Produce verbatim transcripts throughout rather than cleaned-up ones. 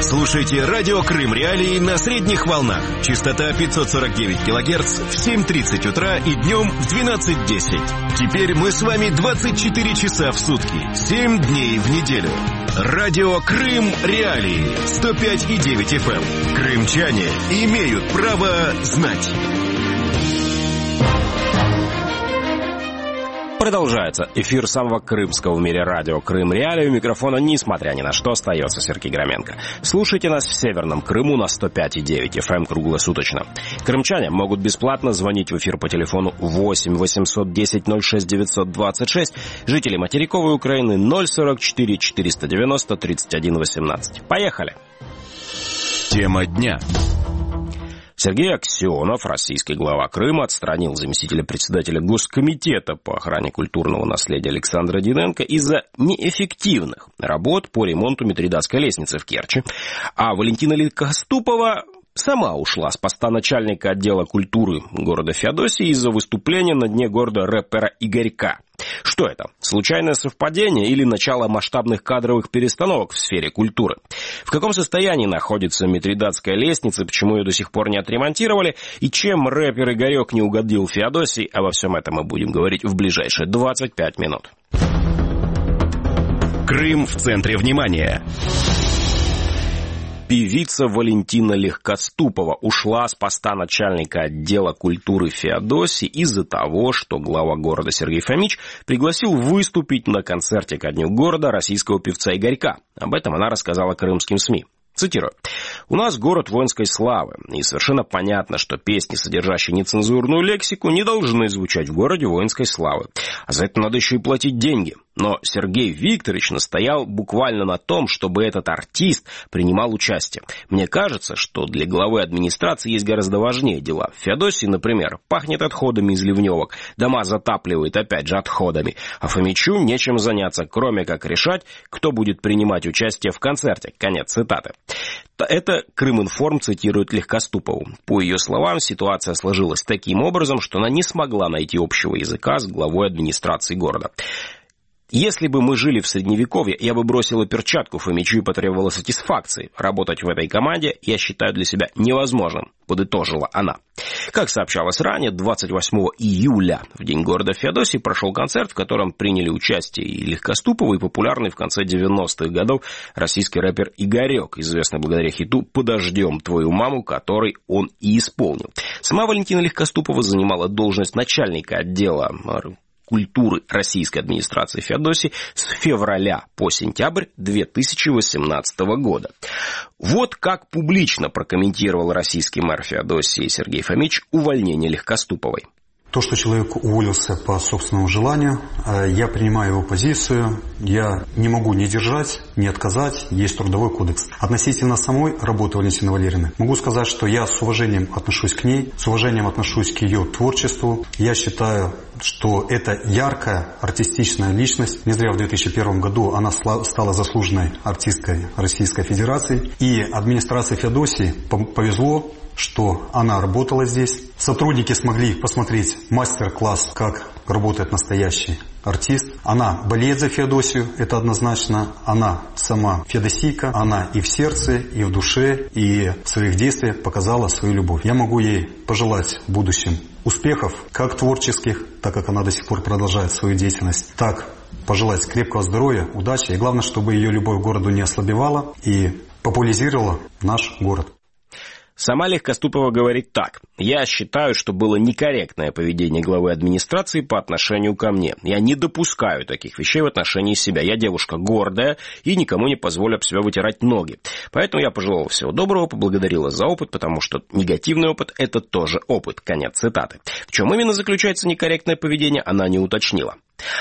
Слушайте радио Крым Реалии на средних волнах. Частота пятьсот сорок девять килогерц в семь тридцать утра и днем в двенадцать десять. Теперь мы с вами двадцать четыре часа в сутки, семь дней в неделю. Радио Крым Реалии сто пять и девять эф эм. Крымчане имеют право знать. Продолжается эфир самого крымского в мире радио Крым Реалии. У микрофона, несмотря ни на что, остается Сергей Громенко. Слушайте нас в Северном Крыму на сто пять и девять эф эм круглосуточно. Крымчане могут бесплатно звонить в эфир по телефону восемь восемьсот десять ноль шесть девятьсот двадцать шесть. Жители материковой Украины ноль сорок четыре четыреста девяносто тридцать один восемнадцать. Поехали! Тема дня. Сергей Аксенов, российский глава Крыма, отстранил заместителя председателя Госкомитета по охране культурного наследия Александра Диденко из-за неэффективных работ по ремонту Митридатской лестницы в Керчи. А Валентина Легкоступова сама ушла с поста начальника отдела культуры города Феодосии из-за выступления на Дне города рэпера Игорька. Что это? Случайное совпадение или начало масштабных кадровых перестановок в сфере культуры? В каком состоянии находится Митридатская лестница, почему ее до сих пор не отремонтировали, и чем рэпер Игорек не угодил Феодосии? Обо всем этом мы будем говорить в ближайшие двадцать пять минут. Крым в центре внимания. Певица Валентина Легкоступова ушла с поста начальника отдела культуры Феодосии из-за того, что глава города Сергей Фомич пригласил выступить на концерте ко Дню города российского певца Игорька. Об этом она рассказала крымским СМИ. Цитирую. «У нас город воинской славы, и совершенно понятно, что песни, содержащие нецензурную лексику, не должны звучать в городе воинской славы. А за это надо еще и платить деньги. Но Сергей Викторович настоял буквально на том, чтобы этот артист принимал участие. Мне кажется, что для главы администрации есть гораздо важнее дела. В Феодосии, например, пахнет отходами из ливневок, дома затапливают опять же отходами, а Фомичу нечем заняться, кроме как решать, кто будет принимать участие в концерте». Конец цитаты. Это Крыминформ цитирует Легкоступову. По ее словам, ситуация сложилась таким образом, что она не смогла найти общего языка с главой администрации города. «Если бы мы жили в Средневековье, я бы бросила перчатку Фомичу и потребовала сатисфакции. Работать в этой команде я считаю для себя невозможным», — подытожила она. Как сообщалось ранее, двадцать восьмого июля, в День города Феодосии, прошел концерт, в котором приняли участие и Легкоступова, и популярный в конце девяностых годов российский рэпер Игорек, известный благодаря хиту «Подождем твою маму», который он и исполнил. Сама Валентина Легкоступова занимала должность начальника отдела культуры российской администрации Феодосии с февраля по сентябрь две тысячи восемнадцатого года. Вот как публично прокомментировал российский мэр Феодосии Сергей Фомич увольнение Легкоступовой. То, что человек уволился по собственному желанию, я принимаю его позицию, я не могу ни держать, ни отказать, есть трудовой кодекс. Относительно самой работы Валентины Валерьевны, могу сказать, что я с уважением отношусь к ней, с уважением отношусь к ее творчеству. Я считаю, что это яркая артистичная личность. Не зря в две тысячи первом году она стала заслуженной артисткой Российской Федерации. И администрации Феодосии повезло, что она работала здесь. Сотрудники смогли посмотреть мастер-класс, как работает настоящий артист. Она болеет за Феодосию, это однозначно. Она сама феодосийка, она и в сердце, и в душе, и в своих действиях показала свою любовь. Я могу ей пожелать в будущем успехов, как творческих, так как она до сих пор продолжает свою деятельность, так пожелать крепкого здоровья, удачи. И главное, чтобы ее любовь к городу не ослабевала и популяризировала наш город. Сама Легкоступова говорит так. «Я считаю, что было некорректное поведение главы администрации по отношению ко мне. Я не допускаю таких вещей в отношении себя. Я девушка гордая и никому не позволю об себя вытирать ноги. Поэтому я пожелала всего доброго, поблагодарила за опыт, потому что негативный опыт – это тоже опыт». Конец цитаты. В чем именно заключается некорректное поведение, она не уточнила.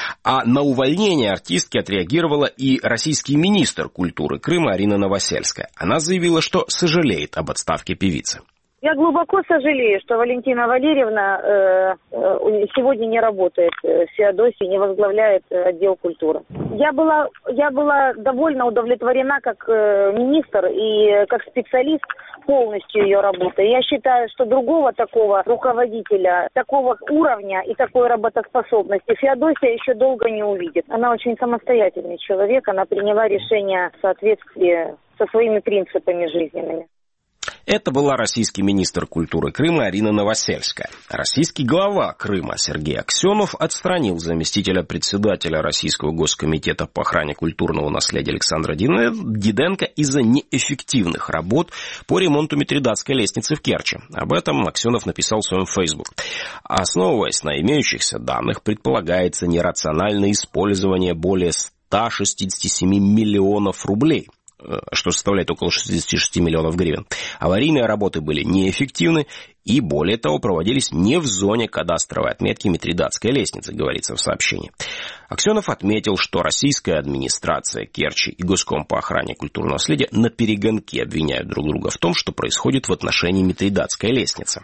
А на увольнение артистки отреагировала и российский министр культуры Крыма Арина Новосельская. Она заявила, что сожалеет об отставке певицы. Я глубоко сожалею, что Валентина Валерьевна э, э, сегодня не работает в Феодосии, не возглавляет отдел культуры. Я была, я была довольно удовлетворена как э, министр и как специалист полностью ее работы. Я считаю, что другого такого руководителя, такого уровня и такой работоспособности Феодосия еще долго не увидит. Она очень самостоятельный человек, она приняла решение в соответствии со своими принципами жизненными. Это была российский министр культуры Крыма Арина Новосельская. Российский глава Крыма Сергей Аксенов отстранил заместителя председателя Российского госкомитета по охране культурного наследия Александра Диденко из-за неэффективных работ по ремонту Митридатской лестницы в Керчи. Об этом Аксенов написал в своем Facebook. Основываясь на имеющихся данных, предполагается нерациональное использование более ста шестидесяти семи миллионов рублей, что составляет около шестидесяти шести миллионов гривен. Аварийные работы были неэффективны и, более того, проводились не в зоне кадастровой отметки Митридатской лестницы, говорится в сообщении. Аксенов отметил, что российская администрация Керчи и Госком по охране культурного наследия наперегонки обвиняют друг друга в том, что происходит в отношении Митридатской лестницы.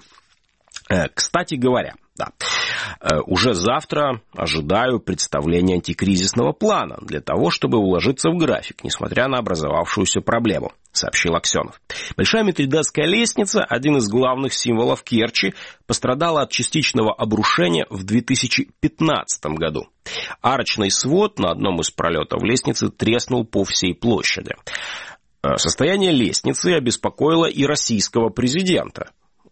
Кстати говоря, да, уже завтра ожидаю представления антикризисного плана для того, чтобы уложиться в график, несмотря на образовавшуюся проблему, сообщил Аксенов. Большая Митридатская лестница, один из главных символов Керчи, пострадала от частичного обрушения в две тысячи пятнадцатом году. Арочный свод на одном из пролетов лестницы треснул по всей площади. Состояние лестницы обеспокоило и российского президента.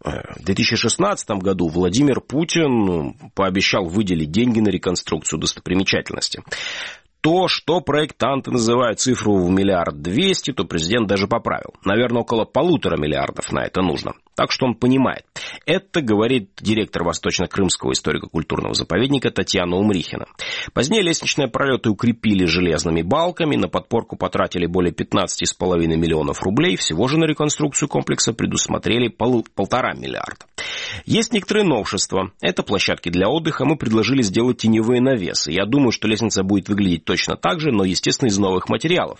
В две тысячи шестнадцатом году Владимир Путин пообещал выделить деньги на реконструкцию достопримечательности. То, что проектанты называют цифру в миллиард двести, то президент даже поправил. Наверное, около полутора миллиардов на это нужно. Так что он понимает. Это говорит директор Восточно-Крымского историко-культурного заповедника Татьяна Умрихина. Позднее лестничные пролеты укрепили железными балками, на подпорку потратили более пятнадцати с половиной миллионов рублей, всего же на реконструкцию комплекса предусмотрели пол, полтора миллиарда. Есть некоторые новшества. Это площадки для отдыха, мы предложили сделать теневые навесы. Я думаю, что лестница будет выглядеть точно так же, но, естественно, из новых материалов.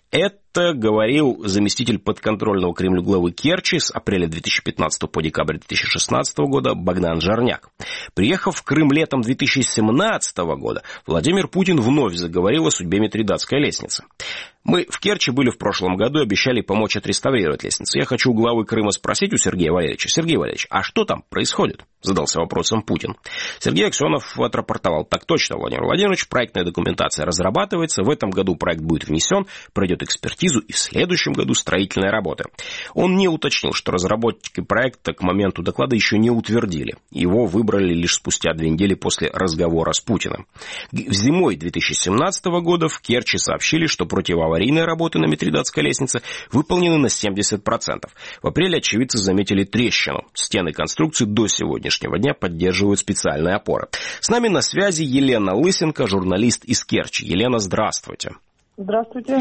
Это говорил заместитель подконтрольного Кремлю главы Керчи с апреля две тысячи пятнадцатого по декабрь две тысячи шестнадцатого года Богдан Жарняк. Приехав в Крым летом две тысячи семнадцатого года, Владимир Путин вновь заговорил о судьбе Митридатской лестницы. Мы в Керчи были в прошлом году и обещали помочь отреставрировать лестницу. Я хочу у главы Крыма спросить у Сергея Валерьевича. Сергей Валерьевич, а что там происходит? Задался вопросом Путин. Сергей Аксенов отрапортовал. Так точно, Владимир Владимирович, проектная документация разрабатывается. В этом году проект будет внесен, пройдет экспертизу и в следующем году строительные работы. Он не уточнил, что разработчики проекта к моменту доклада еще не утвердили. Его выбрали лишь спустя две недели после разговора с Путиным. Зимой две тысячи семнадцатого года в Керчи сообщили, что противоаварийные Аварийные работы на Митридатской лестнице выполнены на семьдесят процентов. В апреле очевидцы заметили трещину. Стены конструкции до сегодняшнего дня поддерживают специальные опоры. С нами на связи Елена Лысенко, журналист из Керчи. Елена, здравствуйте. Здравствуйте.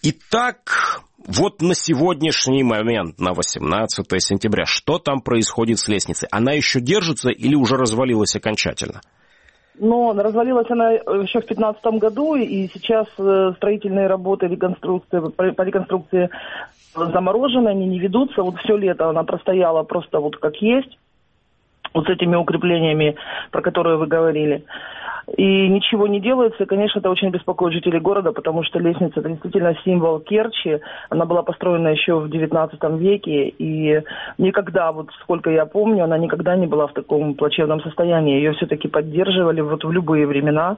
Итак, вот на сегодняшний момент, на восемнадцатое сентября, что там происходит с лестницей? Она еще держится или уже развалилась окончательно? Но развалилась она еще в две тысячи пятнадцатом году, и сейчас строительные работы реконструкции, по реконструкции заморожены, они не ведутся. Вот все лето она простояла просто вот как есть, вот с этими укреплениями, про которые вы говорили. И ничего не делается, и, конечно, это очень беспокоит жителей города, потому что лестница – это действительно символ Керчи. Она была построена еще в девятнадцатом веке, и никогда, вот сколько я помню, она никогда не была в таком плачевном состоянии. Ее все-таки поддерживали вот в любые времена,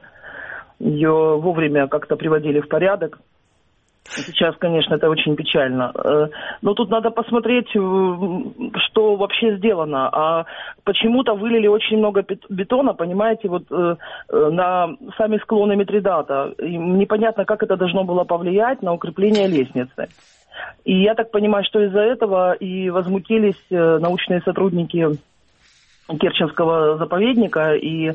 ее вовремя как-то приводили в порядок. Сейчас, конечно, это очень печально. Но тут надо посмотреть, что вообще сделано. А почему-то вылили очень много бетона, понимаете, вот на сами склоны Митридата. И непонятно, как это должно было повлиять на укрепление лестницы. И я так понимаю, что из-за этого и возмутились научные сотрудники Керченского заповедника, и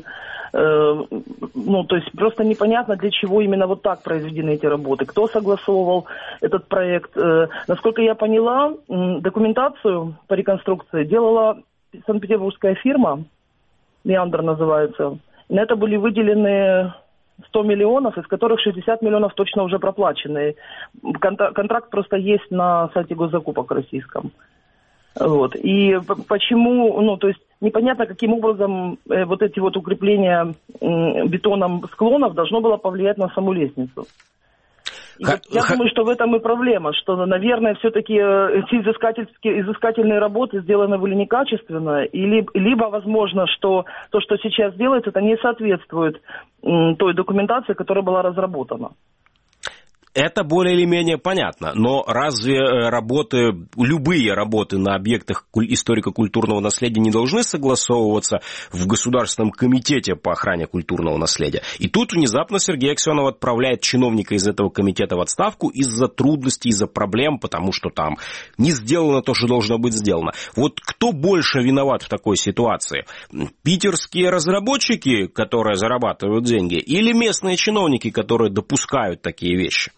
ну, то есть просто непонятно, для чего именно вот так произведены эти работы. Кто согласовывал этот проект? Насколько я поняла, документацию по реконструкции делала санкт-петербургская фирма, «Меандр» называется. На это были выделены сто миллионов, из которых шестьдесят миллионов точно уже проплачены. Контракт просто есть на сайте госзакупок российском. Вот. И почему, ну, то есть непонятно, каким образом э, вот эти вот укрепления э, бетоном склонов должно было повлиять на саму лестницу. И Х- вот я х- думаю, что в этом и проблема, что, наверное, все-таки эти изыскательские, изыскательные работы сделаны были некачественно, и либо, либо, возможно, что то, что сейчас делается, это не соответствует э, той документации, которая была разработана. Это более или менее понятно, но разве работы, любые работы на объектах историко-культурного наследия не должны согласовываться в Государственном комитете по охране культурного наследия? И тут внезапно Сергей Аксенов отправляет чиновника из этого комитета в отставку из-за трудностей, из-за проблем, потому что там не сделано то, что должно быть сделано. Вот кто больше виноват в такой ситуации? Питерские разработчики, которые зарабатывают деньги, или местные чиновники, которые допускают такие вещи?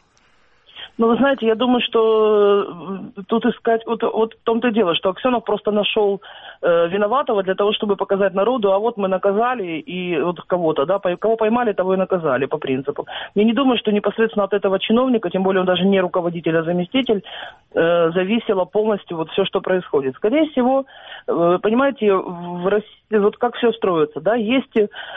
Ну, вы знаете, я думаю, что тут искать... Вот, вот в том-то и дело, что Аксенов просто нашел э, виноватого для того, чтобы показать народу, а вот мы наказали, и вот кого-то, да, кого поймали, того и наказали по принципу. Я не думаю, что непосредственно от этого чиновника, тем более он даже не руководитель, а заместитель, э, зависело полностью вот все, что происходит. Скорее всего, э, понимаете, в России, вот как все строится, да, есть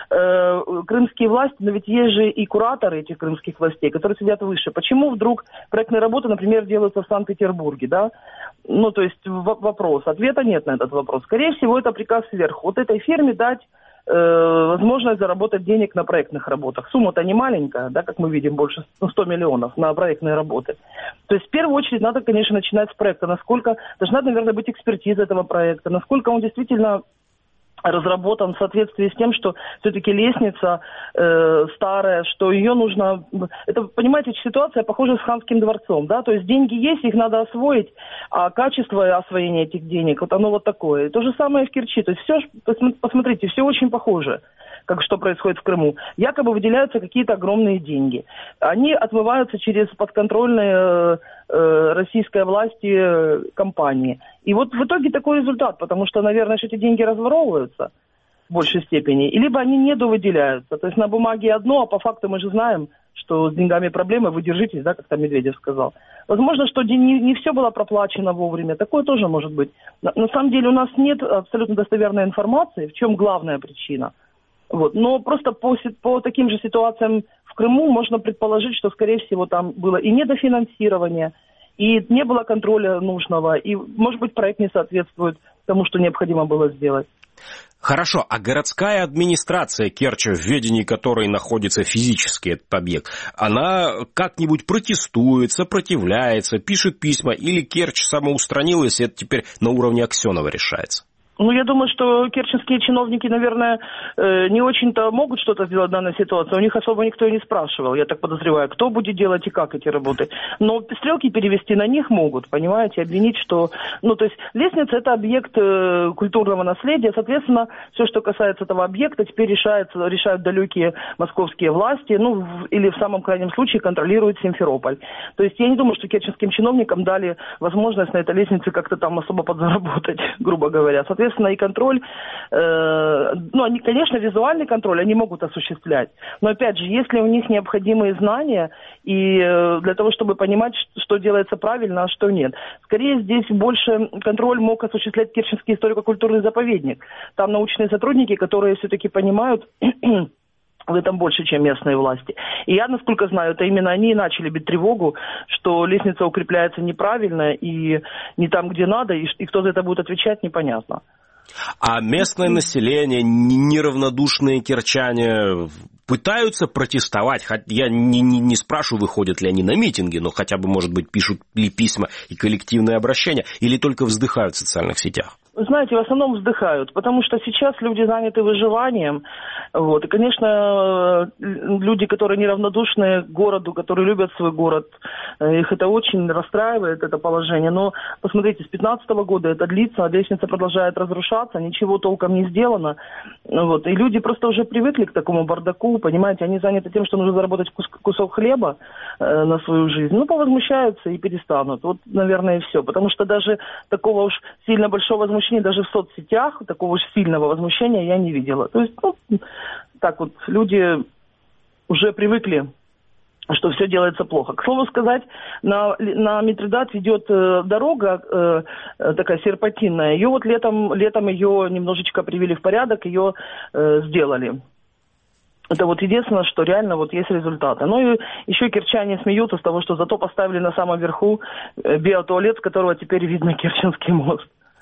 э, крымские власти, но ведь есть же и кураторы этих крымских властей, которые сидят выше. Почему вдруг проектные работы, например, делаются в Санкт-Петербурге, да? Ну, то есть в- вопрос. Ответа нет на этот вопрос. Скорее всего, это приказ сверху. Вот этой фирме дать э, возможность заработать денег на проектных работах. Сумма-то не маленькая, да, как мы видим, больше сто миллионов на проектные работы. То есть в первую очередь надо, конечно, начинать с проекта. Насколько, должна, наверное, быть экспертиза этого проекта, насколько он действительно разработан в соответствии с тем, что все-таки лестница э, старая, что ее нужно... Это, понимаете, ситуация похожа с Ханским дворцом, да, то есть деньги есть, их надо освоить, а качество освоения этих денег, вот оно вот такое. И то же самое в Керчи, то есть все, посмотрите, все очень похоже, как что происходит в Крыму. Якобы выделяются какие-то огромные деньги. Они отмываются через подконтрольные э, российской власти э, компании. И вот в итоге такой результат, потому что, наверное, что эти деньги разворовываются в большей степени, и либо они недовыделяются. То есть на бумаге одно, а по факту мы же знаем, что с деньгами проблемы, вы держитесь, да, как там Медведев сказал. Возможно, что не, не все было проплачено вовремя, такое тоже может быть. На, на самом деле у нас нет абсолютно достоверной информации, в чем главная причина. Вот. Но просто по, по таким же ситуациям в Крыму можно предположить, что, скорее всего, там было и недофинансирование, и не было контроля нужного, и, может быть, проект не соответствует тому, что необходимо было сделать. Хорошо, а городская администрация Керчи, в ведении которой находится физически этот объект, она как-нибудь протестует, сопротивляется, пишет письма, или Керчь самоустранилась, и это теперь на уровне Аксенова решается? Ну, я думаю, что керченские чиновники, наверное, не очень-то могут что-то сделать в данной ситуации. У них особо никто и не спрашивал, я так подозреваю, кто будет делать и как эти работы. Но стрелки перевести на них могут, понимаете, обвинить, что... Ну, то есть лестница – это объект культурного наследия, соответственно, все, что касается этого объекта, теперь решается, решают далекие московские власти, ну, или в самом крайнем случае контролирует Симферополь. То есть я не думаю, что керченским чиновникам дали возможность на этой лестнице как-то там особо подзаработать, грубо говоря. Соответственно, и контроль, э, ну, они, конечно, визуальный контроль они могут осуществлять, но, опять же, если у них необходимые знания и э, для того, чтобы понимать, что делается правильно, а что нет. Скорее, здесь больше контроль мог осуществлять Керченский историко-культурный заповедник. Там научные сотрудники, которые все-таки понимают в этом больше, чем местные власти. И я, насколько знаю, это именно они и начали бить тревогу, что лестница укрепляется неправильно и не там, где надо, и, и кто за это будет отвечать, непонятно. А местное население, неравнодушные керчане пытаются протестовать? Я не, не, не спрашиваю, выходят ли они на митинги, но хотя бы, может быть, пишут ли письма и коллективные обращения, или только вздыхают в социальных сетях? Вы знаете, в основном вздыхают, потому что сейчас люди заняты выживанием. Вот. И, конечно, люди, которые неравнодушны к городу, которые любят свой город, их это очень расстраивает, это положение. Но, посмотрите, с две тысячи пятнадцатого года это длится, а лестница продолжает разрушаться, ничего толком не сделано. Вот. И люди просто уже привыкли к такому бардаку, понимаете, они заняты тем, что нужно заработать кус- кусок хлеба э, на свою жизнь. Ну, повозмущаются и перестанут. Вот, наверное, и все. Потому что даже такого уж сильно большого возмущения даже в соцсетях, такого уж сильного возмущения я не видела. То есть, ну, так вот, люди уже привыкли, что все делается плохо. К слову сказать, на, на Митридат ведет э, дорога э, такая серпантинная. Ее вот летом, летом ее немножечко привели в порядок, ее э, сделали. Это вот единственное, что реально вот есть результаты. Ну и еще керчане смеются с того, что зато поставили на самом верху биотуалет, с которого теперь видно Керченский мост.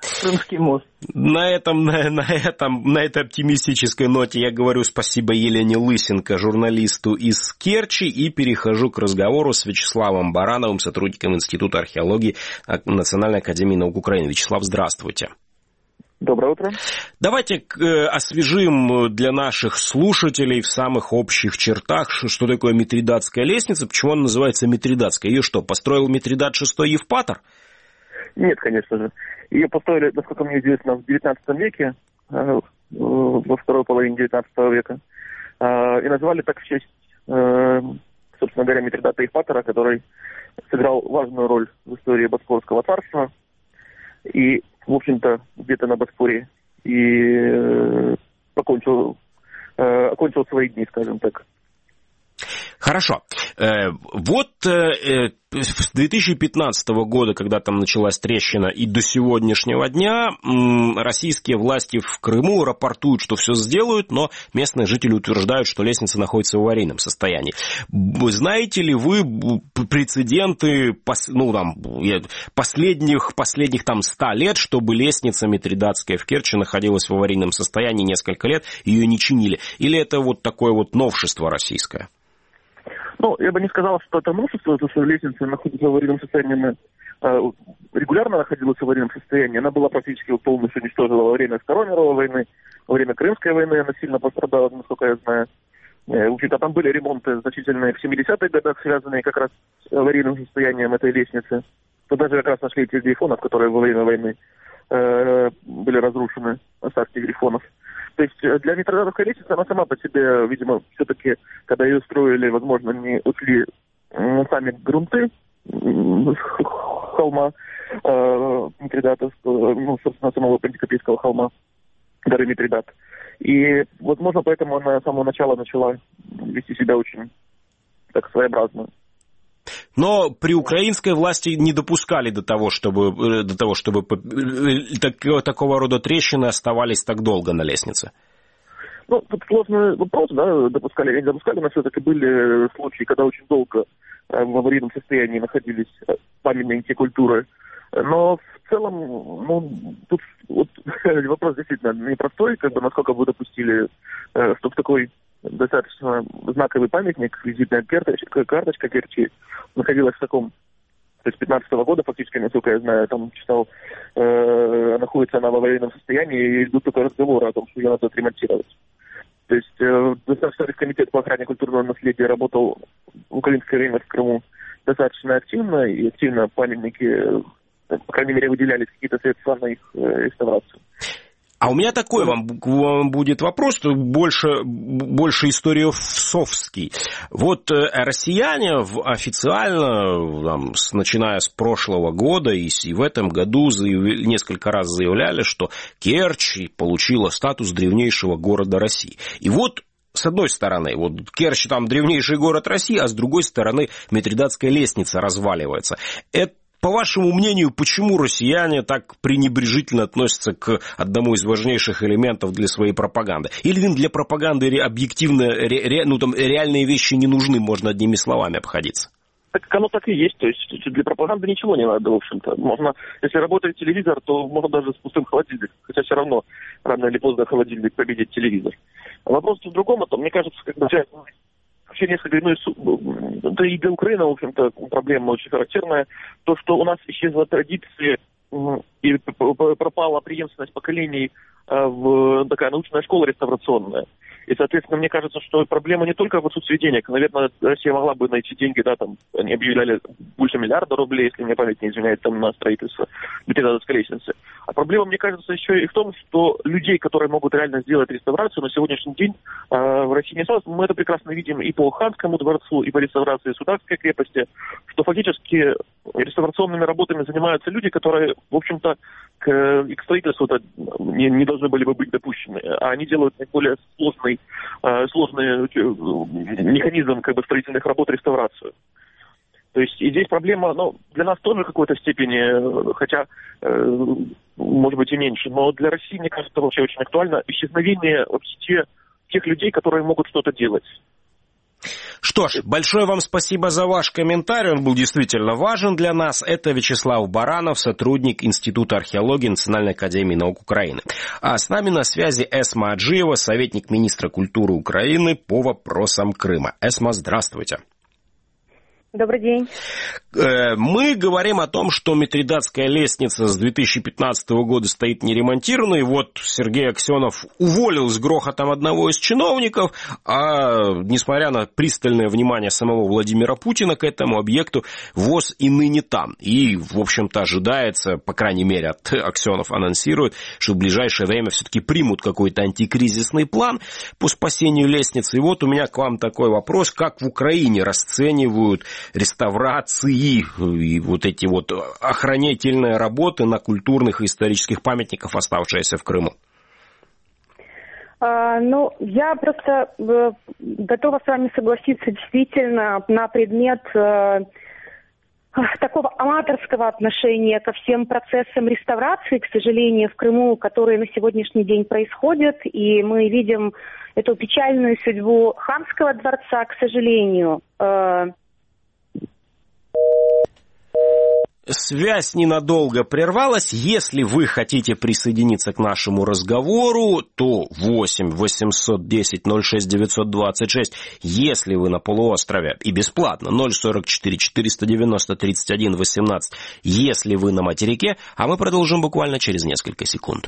Крымский мост. На этом, на, на, этом, на этой оптимистической ноте я говорю спасибо Елене Лысенко, журналисту из Керчи, и перехожу к разговору с Вячеславом Барановым, сотрудником Института археологии Национальной академии наук Украины. Вячеслав, здравствуйте. Доброе утро. Давайте освежим для наших слушателей в самых общих чертах, что такое Митридатская лестница, почему она называется Митридатская. Ее что, построил Митридат шестой Евпатор? Нет, конечно же. Ее построили, насколько мне известно, в девятнадцатом веке, во второй половине девятнадцатого века, и назвали так в честь, собственно говоря, Митридата Евпатора, который сыграл важную роль в истории Боспорского царства и, в общем-то, где-то на Боспоре и покончил, окончил свои дни, скажем так. Хорошо. Вот с две тысячи пятнадцатого года, когда там началась трещина, и до сегодняшнего дня российские власти в Крыму рапортуют, что все сделают, но местные жители утверждают, что лестница находится в аварийном состоянии. Знаете ли вы прецеденты ну, там, последних, последних там ста лет, чтобы лестница Митридатская в Керчи находилась в аварийном состоянии несколько лет, ее не чинили? Или это вот такое вот новшество российское? Ну, я бы не сказал, что это новшество, то, что лестница находится в аварийном состоянии, регулярно находилась в аварийном состоянии. Она была практически полностью уничтожена во время Второй мировой войны, во время Крымской войны она сильно пострадала, насколько я знаю. В общем-то, там были ремонты значительные в семидесятых годах, связанные как раз с аварийным состоянием этой лестницы. Тут даже как раз нашли эти грифонов, которые во время войны э, были разрушены, остатки грифонов. То есть для Митридатской лестницы она сама по себе, видимо, все-таки, когда ее строили, возможно, не ушли сами грунты холма э, Митридата, ну, собственно, самого Пантикопейского холма, горы Митридат. И, возможно, поэтому она с самого начала начала вести себя очень так своеобразно. Но при украинской власти не допускали до того, чтобы, до того, чтобы так, такого рода трещины оставались так долго на лестнице. Ну, тут сложный вопрос, да, допускали или не допускали, но все-таки были случаи, когда очень долго в аварийном состоянии находились памятники культуры. Но в целом, ну, тут вот, вопрос действительно непростой, как бы насколько вы допустили, чтобы такой достаточно знаковый памятник, визитная карточка, карточка Керчи, находилась в таком, то есть пятнадцатого года, фактически, насколько я знаю, там читал, э, находится она в аварийном состоянии, и идут только разговоры о том, что ее надо отремонтировать. То есть э, Государственный комитет по охране культурного наследия работал в украинское время в Крыму достаточно активно, и активно памятники, по крайней мере, выделялись какие-то средства на их э, реставрацию. А у меня такой вам, вам будет вопрос, больше, больше историосовский. Вот россияне официально, там, начиная с прошлого года и в этом году заявили, несколько раз заявляли, что Керчь получила статус древнейшего города России. И вот с одной стороны, вот Керчь там древнейший город России, а с другой стороны Митридатская лестница разваливается. Это, по вашему мнению, почему россияне так пренебрежительно относятся к одному из важнейших элементов для своей пропаганды? Или им для пропаганды объективно, ре, ре, ну, там, реальные вещи не нужны, можно одними словами обходиться? Так оно так и есть, то есть для пропаганды ничего не надо, в общем-то. Можно, если работает телевизор, то можно даже с пустым холодильником, хотя все равно рано или поздно холодильник победит телевизор. А вопрос в другом, то мне кажется, когда вообще несколько, ну, да и для Украины, в общем-то, проблема очень характерная, то, что у нас исчезла традиция и пропала преемственность поколений в такая научная школа реставрационная. И, соответственно, мне кажется, что проблема не только в отсутствии денег. Наверное, Россия могла бы найти деньги, да, там, они объявляли больше миллиарда рублей, если мне память не изменяет, там, на строительство Митридатской лестницы. А проблема, мне кажется, еще и в том, что людей, которые могут реально сделать реставрацию, на сегодняшний день э, в России не осталось. Мы это прекрасно видим и по Ханскому дворцу, и по реставрации Сударской крепости, что фактически реставрационными работами занимаются люди, которые, в общем-то, к, к строительству не, не должны были бы быть допущены. А они делают наиболее сложный, э, сложный механизм как бы, строительных работ реставрацию. То есть и здесь проблема, ну, для нас тоже в какой-то степени, хотя, э, может быть, и меньше, но для России, мне кажется, вообще очень актуально исчезновение вообще тех людей, которые могут что-то делать. Что ж, большое вам спасибо за ваш комментарий, он был действительно важен для нас. Это Вячеслав Баранов, сотрудник Института археологии Национальной академии наук Украины. А с нами на связи Эсма Аджиева, советник министра культуры Украины по вопросам Крыма. Эсма, здравствуйте. Добрый день. Мы говорим о том, что Митридатская лестница с две тысячи пятнадцатого года стоит неремонтированной. И вот Сергей Аксенов уволил с грохотом одного из чиновников, а несмотря на пристальное внимание самого Владимира Путина к этому объекту, ВОЗ и ныне там. И, в общем-то, ожидается, по крайней мере, от Аксенов анонсирует, что в ближайшее время все-таки примут какой-то антикризисный план по спасению лестницы. И вот у меня к вам такой вопрос. Как в Украине расценивают реставрации и вот эти вот охранительные работы на культурных и исторических памятниках, оставшиеся в Крыму? А, ну, я просто э, готова с вами согласиться действительно на предмет э, такого аматорского отношения ко всем процессам реставрации, к сожалению, в Крыму, которые на сегодняшний день происходят, и мы видим эту печальную судьбу Ханского дворца, к сожалению. Э, Связь ненадолго прервалась. Если вы хотите присоединиться к нашему разговору, то восемь восемьсот десять ноль шесть девятьсот двадцать шесть. Если вы на полуострове, и бесплатно, ноль сорок четыре четыреста девяносто тридцать один восемнадцать. Если вы на материке, а мы продолжим буквально через несколько секунд.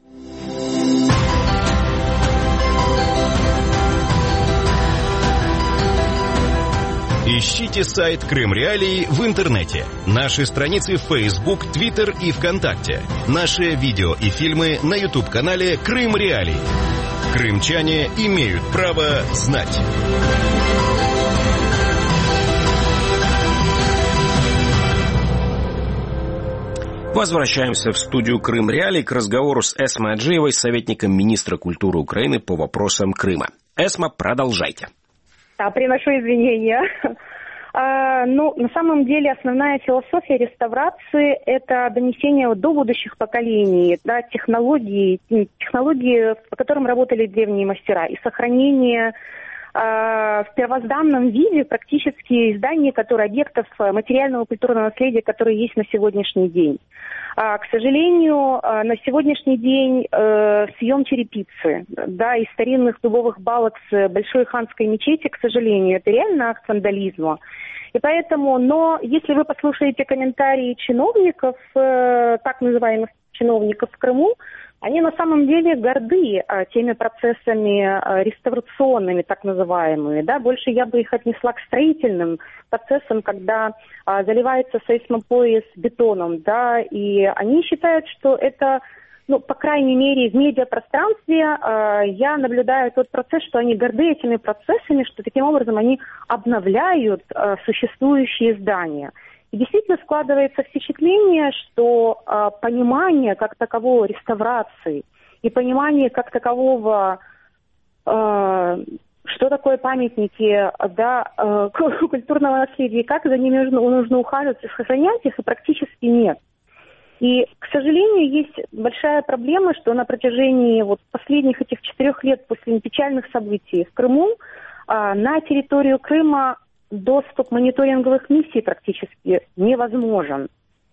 Ищите сайт Крым Реалии в интернете. Наши страницы в Facebook, Twitter и ВКонтакте. Наши видео и фильмы на YouTube-канале Крым Реалии. Крымчане имеют право знать. Возвращаемся в студию Крым Реалии к разговору с Эсмой Аджиевой, советником министра культуры Украины по вопросам Крыма. Эсма, продолжайте. Да, приношу извинения. А, ну, на самом деле основная философия реставрации – это донесение до будущих поколений, да, технологий, технологии, по которым работали древние мастера, и сохранение а, в первозданном виде практически изданий, которые объектов материального культурного наследия, которые есть на сегодняшний день. А, к сожалению, на сегодняшний день э, съем черепицы, да, из старинных дубовых балок с Большой Ханской мечети, к сожалению, это реально акт вандализма. И поэтому, но если вы послушаете комментарии чиновников, э, так называемых чиновников в Крыму, они на самом деле горды а, теми процессами а, реставрационными, так называемыми. Да? Больше я бы их отнесла к строительным процессам, когда а, заливается сейсмопояс бетоном. Да? И они считают, что это, ну, по крайней мере, в медиапространстве а, я наблюдаю тот процесс, что они горды этими процессами, что таким образом они обновляют а, существующие здания. И действительно складывается впечатление, что э, понимание как такового реставрации и понимание как такового, э, что такое памятники, да, э, культурного наследия, как за ними нужно, нужно ухаживать и сохранять их, и практически нет. И, к сожалению, есть большая проблема, что на протяжении вот последних этих четырех лет после печальных событий в Крыму э, на территорию Крыма доступ мониторинговых миссий практически невозможен.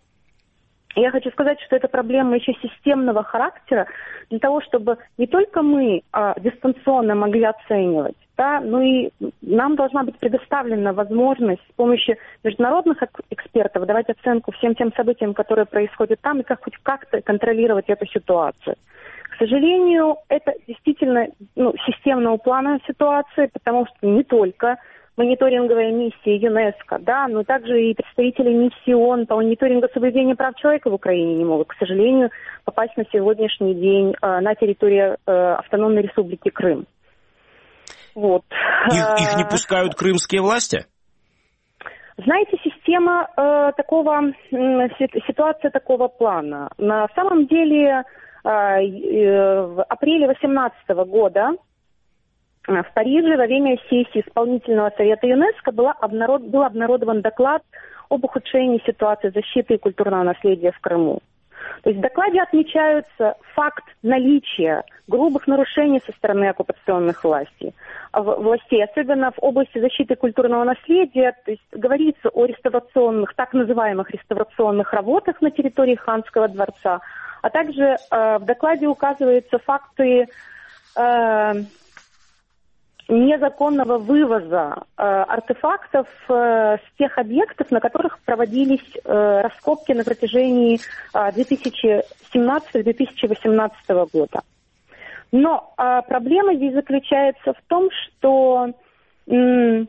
Я хочу сказать, что это проблема еще системного характера, для того, чтобы не только мы а, дистанционно могли оценивать, да, но и нам должна быть предоставлена возможность с помощью международных экспертов давать оценку всем тем событиям, которые происходят там, и как хоть как-то контролировать эту ситуацию. К сожалению, это действительно, ну, системного плана ситуация, потому что не только мониторинговая миссия ЮНЕСКО, да, но также и представители миссии ООН по мониторингу соблюдения прав человека в Украине не могут, к сожалению, попасть на сегодняшний день э, на территорию э, автономной республики Крым. Вот. Их, их не пускают крымские власти? Знаете, система э, такого, э, ситуация такого плана. На самом деле э, э, в апреле две тысячи восемнадцатого года в Париже во время сессии Исполнительного совета ЮНЕСКО была обнарод... был обнародован доклад об ухудшении ситуации защиты и культурного наследия в Крыму. То есть в докладе отмечаются факт наличия грубых нарушений со стороны оккупационных властей, властей, особенно в области защиты культурного наследия. То есть говорится о реставрационных, так называемых реставрационных работах на территории Ханского дворца, а также э, в докладе указываются факты э, незаконного вывоза э, артефактов э, с тех объектов, на которых проводились э, раскопки на протяжении э, две тысячи семнадцатого - две тысячи восемнадцатого года. Но э, проблема здесь заключается в том, что м-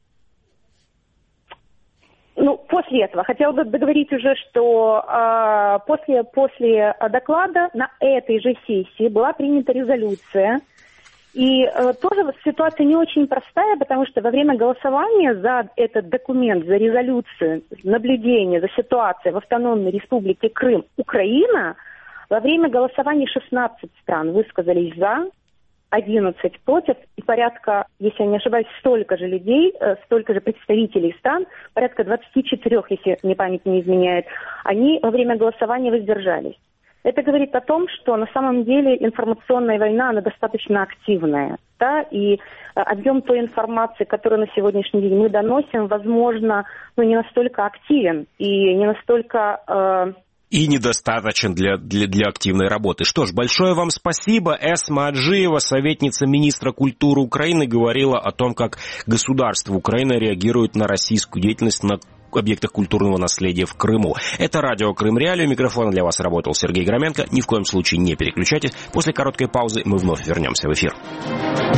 ну, после этого, хотела бы договорить уже, что э, после, после доклада на этой же сессии была принята резолюция. И э, тоже ситуация не очень простая, потому что во время голосования за этот документ, за резолюцию, наблюдение за ситуацией в автономной республике Крым, Украина, во время голосования шестнадцать стран высказались за, одиннадцать против, и порядка, если я не ошибаюсь, столько же людей, э, столько же представителей стран, порядка двадцать четыре, если мне память не изменяет, они во время голосования воздержались. Это говорит о том, что на самом деле информационная война, она достаточно активная, да, и э, объем той информации, которую на сегодняшний день мы доносим, возможно, ну, не настолько активен и не настолько... Э, И недостаточен для, для, для активной работы. Что ж, большое вам спасибо. Эсма Аджиева, советница министра культуры Украины, говорила о том, как государство Украины реагирует на российскую деятельность на объектах культурного наследия в Крыму. Это радио Крым Реалии. У микрофона для вас работал Сергей Громенко. Ни в коем случае не переключайтесь. После короткой паузы мы вновь вернемся в эфир.